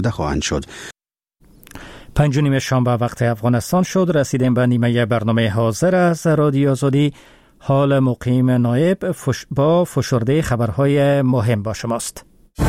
خواهند شد. 5:30 شنبه وقت افغانستان شد. رسیدیم به نیمه برنامه حاضر از رادیو آزادی. حال مقیم نایب با فشرده خبرهای مهم با شماست.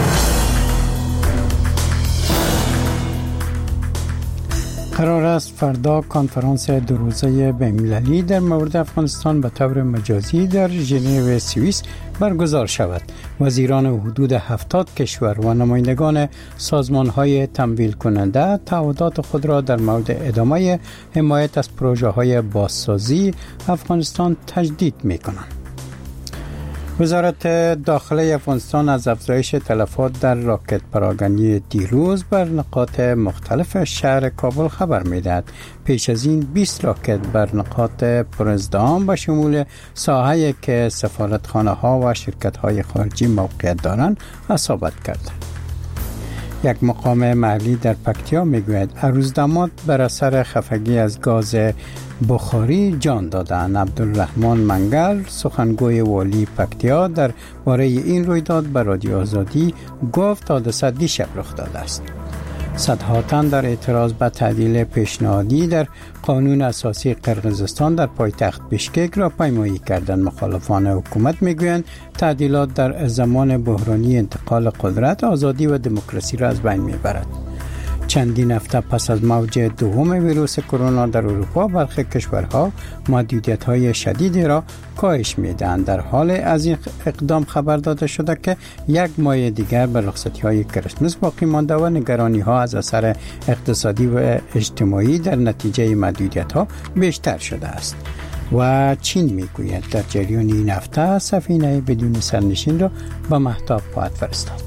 قرار است فردا کنفرانس دو روزه بین‌المللی در مورد افغانستان به طور مجازی در ژنو سوئیس برگزار شود. وزیران حدود 70 کشور و نمایندگان سازمان‌های تمویل کننده تعهدات خود را در مورد ادامه حمایت از پروژه‌های بازسازی افغانستان تجدید می‌کنند. وزارت داخله افغانستان از افزایش تلفات در راکت پراگنی دیروز بر نقاط مختلف شهر کابل خبر می‌دهد. پیش از این 20 راکت بر نقاط پرازدحام به شمول ساحه‌ای که سفارتخانه‌ها و شرکت‌های خارجی موقعیت دارند اصابت کرد. یک مقام محلی در پکتیا میگوید عروس داماد بر اثر خفگی از گاز بخاری جان دادند. عبدالرحمن منگل سخنگوی والی پکتیا در باره این رویداد به رادیو آزادی گفت حادثه دیشب رخ داده است. صدها تن در اعتراض به تعدیل پیشنهادی در قانون اساسی قرقیزستان در پایتخت بشکک را پیمایی کردند. مخالفان حکومت میگویند تعدیلات در زمان بحرانی انتقال قدرت آزادی و دموکراسی را از بین میبرد. چندین هفته پس از موج دوم ویروس کرونا در اروپا برخی کشورها محدودیت‌های شدیدی را کاهش می‌دهند. در حال از این اقدام خبر داده شده که یک ماه دیگر به رخصتی‌های کریسمس باقی مانده و نگرانی‌ها از اثر اقتصادی و اجتماعی در نتیجه محدودیت‌ها بیشتر شده است. و چین می‌گوید در جریان این هفته سفینه بدون سرنشین را به مهتاب خواهد فرستاد.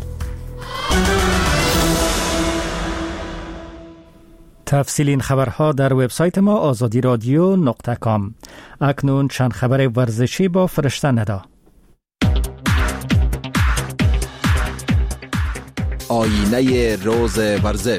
تفصیل این خبرها در وبسایت ما azadiradyo.com. اکنون چند خبر ورزشی با فرشته ندا. آینه روز ورزش.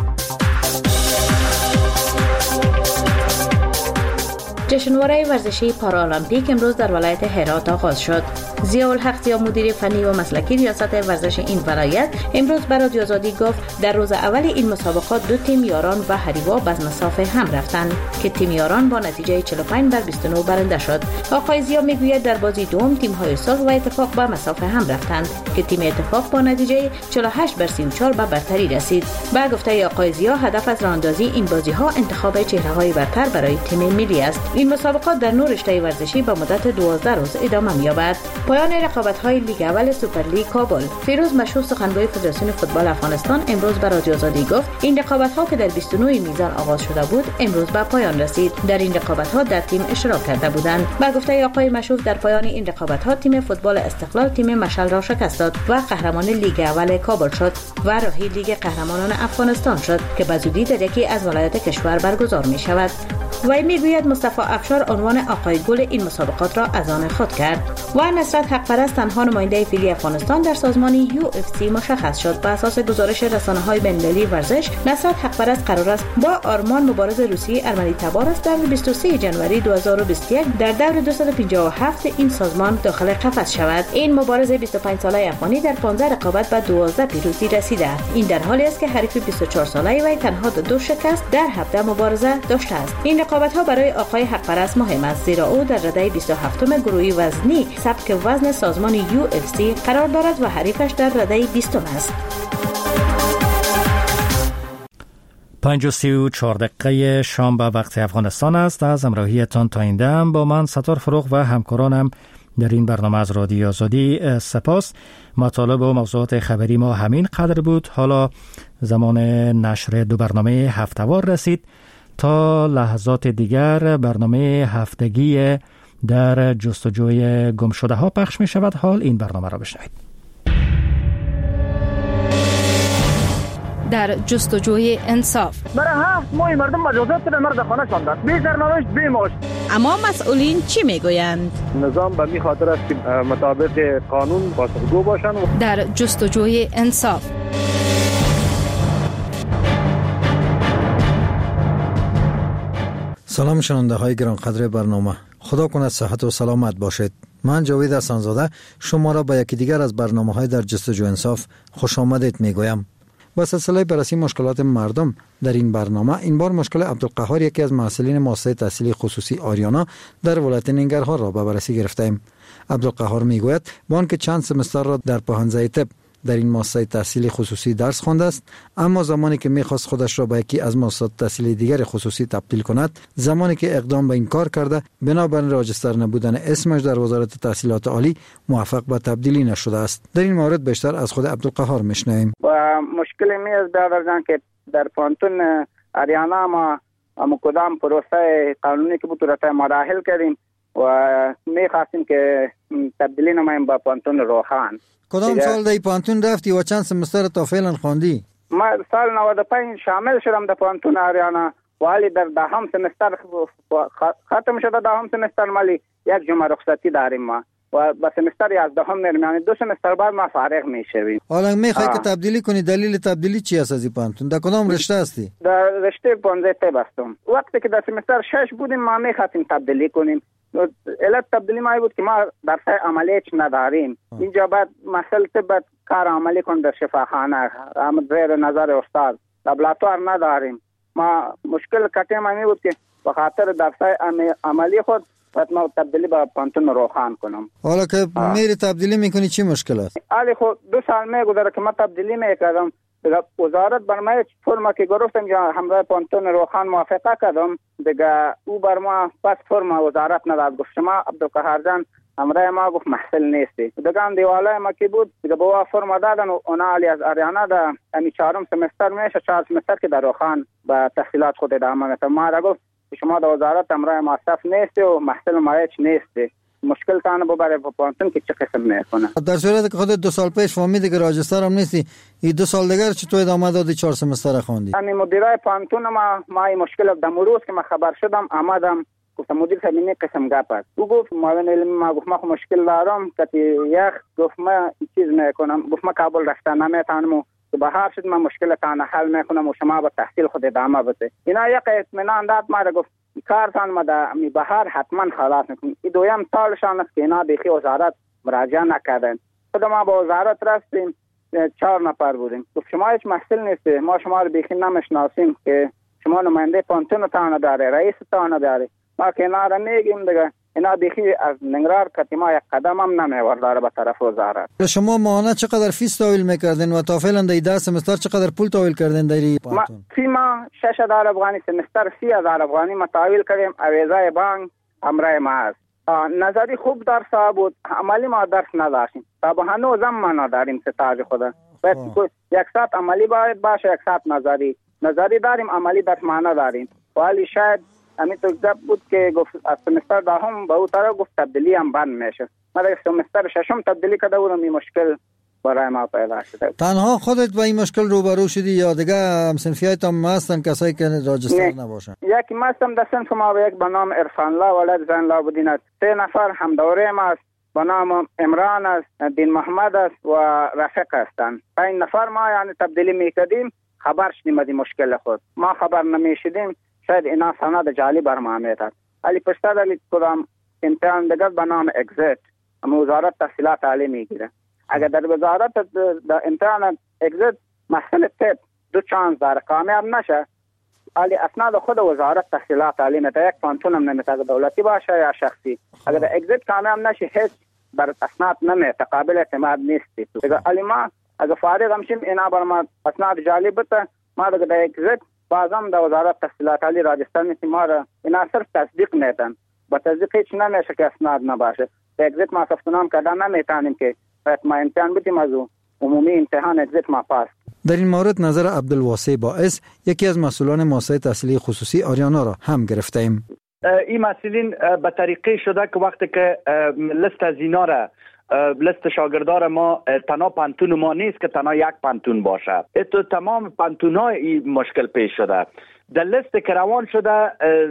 جشنواره ورزشی پارالمپیک امروز در ولایت هرات آغاز شد. ضیاءالحق زیا مدیر فنی و مسلکی ریاست ورزش این ولایت امروز به رادیو آزادی گفت در روز اول این مسابقات دو تیم یاران و حریوا به مسافه هم رفتند که تیم یاران با نتیجه 45-29 برنده شد. آقای زیا میگوید در بازی دوم تیم های صلح و اتفاق به مسافه هم رفتند که تیم اتفاق با نتیجه 48-34 به برتری رسید. با گفته آقای زیا هدف از راهاندازی این بازی ها انتخاب چهره های برتر برای تیم ملی است. این مسابقات در 9 رشته ورزشی به مدت 12 روز ادامه می‌یابد. پایان رقابت‌های لیگ اول سوپر لیگ کابل. فیروز مشهور سخنگوی فدراسیون فوتبال افغانستان امروز به رادیو آزادی گفت این رقابت‌ها که در 29 میزان آغاز شده بود امروز به پایان رسید. در این رقابت‌ها در تیم اشتراک کرده بودند. با گفته آقای مشهور در پایان این رقابت‌ها تیم فوتبال استقلال تیم مشعل را شکست داد و قهرمان لیگ اول کابل شد و راهی لیگ قهرمانان افغانستان شد که به زودی در یکی از ولایات کشور برگزار می‌شود. وی میگوید مصطفی افشار عنوان آقای گل این مسابقات را از آن خود کرد و نصرت حقپرست تنها نماینده فعلی افغانستان در سازمان UFC مشخص شد. بر اساس گزارش رسانه‌های بین‌المللی ورزش نصرت حقپرست قرار است با آرمان مبارز روسی ارمنی تبارز در 23 جنوری 2021 در دور 257 این سازمان داخل قفس شود. این مبارز 25 ساله افغانی در 15 رقابت به 12 پیروزی رسیده است. این در حالی است که حریف 24 ساله وی تنها 2 شکست در 17 مبارزه داشته است. این رقابت‌ها برای آقای حقپرست مهم است زیرا او در رده 27 گروهی وزنی سبک وزن سازمان UFC قرار دارد و حریفش در رده 20 است. 5:34 شام به وقت افغانستان است. از همراهیتان تا این دم با من ستار فروغ و همکارانم در این برنامه از رادیو آزادی سپاس. مطالب و موضوعات خبری ما همین قدر بود. حالا زمان نشر دو برنامه هفته‌وار رسید. تا لحظات دیگر برنامه هفتگی در جستجوی گمشده ها پخش می شود. حال این برنامه را بشنوید. در جستجوی انصاف برای 7 ماه مردم مجازات به مرد خانه شاندند، بی سرنوشت بی معاش. اما مسئولین چی میگویند؟ نظام به می خاطر است که مطابق قانون پاسخگو باشند. در جستجوی انصاف سلام شنونده های گرانقدر برنامه، خدا کند صحت و سلامت باشید. من جاوید حسن‌زاده شما را به یکی دیگر از برنامه های در جستجوی انصاف خوش آمدید می گویم. با سلسله بررسی مشکلات مردم در این برنامه این بار مشکل عبدالقهار یکی از محصلین مؤسسه تحصیلی خصوصی آریانا در ولایت ننگرهار را به بررسی گرفتیم. عبدالقهار میگوید با آنکه چند سمستر را در پاهنزه طب در این مؤسسه تحصیلی خصوصی درس خوانده است، اما زمانی که می‌خواست خودش را به یکی از مؤسسات تحصیلی دیگر خصوصی تبدیل کند، زمانی که اقدام به این کار کرده بنابر راجستر نبودن اسمش در وزارت تحصیلات عالی موفق به تبدیلی نشده است. در این مورد بیشتر از خود عبدالقهار میشنویم. و مشکل می است برادران که در پانتون آریانا ما کدام پروسه قانونی که بود را مراحل کردیم و می‌خواستیم که تبدیلی نماییم با پانتون روحان. کدام سال در پانتون رفتی و چند سمستر تا فعلا خواندی؟ ما سال 95 شامل شدم در پانتون آریانا، ولی در دهم سمستر ختم شده. دهم سمستر مالی یک جمعه رخصتی داریم ما و با سمستر 11 میریم، یعنی 2 سمستر بعد ما فارغ میشویم. حالا میخوای که تبدیلی کنی، دلیل تبدیلی چی است از این پانتون؟ در کدام رشته هستی؟ در رشته پانزه طب هستم. وقتی که در سمستر 6 بودیم ما میخواستیم تبدیلی کنیم. علت تبدیلی ما بود که ما درس عملی نداریم. اینجا بعد مسئله طب کار عملی کن در شفاخانه زیر نظر استاد، لابراتوار نداریم. ما مشکل کٹے ما بود که به خاطر درس عملی خود باید ما تبدیلی به پانتون روحان کنم. حالا که میری تبدیلی میکنی چی مشکل است؟ حالی خود 2 سال میگذره که ما تبدیلی میکردم. وزارت بر ما فرما که گرفتم یا همراه پانتون روحان موافقه کردم دیگه، او بر ما پس فرما وزارت نداد. گفت شما عبدالقهار جان همراه ما گفت محصل نیستی. دیگه هم دیواله ما که بود دیگه با فرما دادن و اونا علی از آریانا در امی 4 سمستر میشه، 4 سمستر که در روحان با تحصیلات خود ادامه میده. ما را گفت شما در وزارت همراه ما صف نیستی و محصل مایچ نیستی، مشکل تانه ببره با پانتون که چه قسم میکنه. در صورت که خودت 2 سال پیش فهمیدی که راجستر هم نیستی، این 2 سال دیگر چطور ادامه دادی 4 سمستر خواندی؟ یعنی مدیرای پانتون ما این مشکل در روز که ما خبر شدم آمدم گفتم مدیر صاحب این قسم گپ است. او گفت معاون علمی ما گفت ما مشکل دارم که یک گفت ما چیز میکنم، گفت ما کابل رفتن نمیتونم که بهار شد من مشکل تان حل میکنم و شما با تحصیل خود ادامه بده. اینا یک اطمینان داد ما را، گفت کارتان ما در بهار حتما خلاص میکنیم. این دویم سالشان است که اینا دیگه وزارت مراجعه نکردن. خود ما با وزارت رفتیم 4 نفر بودیم. گفت شما هیچ محصل نیستی، ما شما رو بیخی نمیشناسیم که شما نماینده پانتون تان داره، رئیس تان داره. ما که اینا را میگیم دیگه اینا بیخی از ننگرهار که ما یک قدم هم نمیورداره به طرف وزارت. شما ماهانه چقدر فیس تحویل میکردین و تا فعلا در 10 سمستر چقدر پول تحویل کردین در این پانتون؟ ما 6000 افغانی سمستر 30,000 افغانی ما تحویل کردیم. اویزای بانک همراه ما است. نظری خوب درس بود، عملی ما درس نداشتیم. تا به هنوز هم ما نداریم ستاج خدا. باید یک ساعت عملی باید باشه، یک ساعت نظری داریم، عملی درس ما نداریم. ولی شاید همین تو گپ بود که گفت از سمستر دهم به او طرف گفت تبدیلی هم بند میشه. ما در سمستر 6 تبدیلی کرده بودم، این مشکل برای ما پیدا شده. تنها خودت با این مشکل روبرو شدی یا دیگه همسنفیایت هم هستن کسایی که راجستر نباشن؟ یکی ما هستم در صنف ما و یک به نام عرفان الله ولد زین الله بودین است. 3 نفر هم دوره ما است به نام عمران است، دین محمد است و رفیق هستند. 5 نفر ما یعنی تبدیلی میکردیم، خبر شدیم از مشکل خود. ما خبر نمیشدیم شاید اینا سند جعلی بر ما میداد. علی پشتا دلی کدام امتحان دیگر به نام اگزیت وزارت تحصیلات عالی میگیره. اگر در وزارت در امتحان اگزیت محصل طب 2 چانس داره کامیاب نشه، علی اسناد خود وزارت تحصیلات عالی میده، یک پانتون هم نمیده دولتی باشه یا شخصی. اگر در اگزیت کامیاب نشه هیچ بر اسناد نمیده، قابل اعتماد نیستی. علی ما اگر فارغ همشیم اینا بر ما اسناد جعلی بده، ما در اگزیت بازم در وزارت تحصیلات عالی راجستر نیستی، ما را اینا صرف تصدیق میدن، با تصدیق هیچ نمیشه که اسناد نباشه. در اگزیت ما ثبت نام کردن نمیتونیم که باید ما امتحان بدیم از عمومی امتحان اگزیت ما پاس. در این مورد نظر عبدالواسع باعث یکی از مسئولان مؤسسه تحصیلی خصوصی آریانا را هم گرفتیم. این مسئولین به طریقه شده که وقتی که لیست از اینا را لیست شاگردار ما تنها پانتون ما نیست که تنها یک پانتون باشه، تو تمام پانتون‌های این مشکل پیش شده. در لیست که روان شده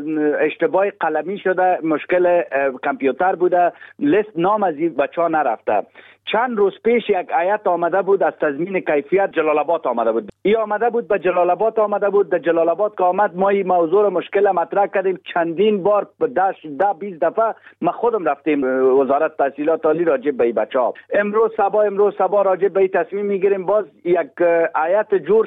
اشتباه قلمی شده، مشکل کامپیوتر بوده، لیست نام از این بچه‌ها نرفته. چند روز پیش یک هیئت آمده بود از تضمین کیفیت جلال آباد آمده بود. این آمده بود به جلال آباد آمده بود. در جلال آباد که آمد ما این موضوع مشکل مطرح کردیم، چندین بار 10-20 دفعه ما خودم رفتیم وزارت تحصیلات عالی راجع به این بچه‌ها. امروز صبح راجع به این تصمیم میگیریم، باز یک هیئت جور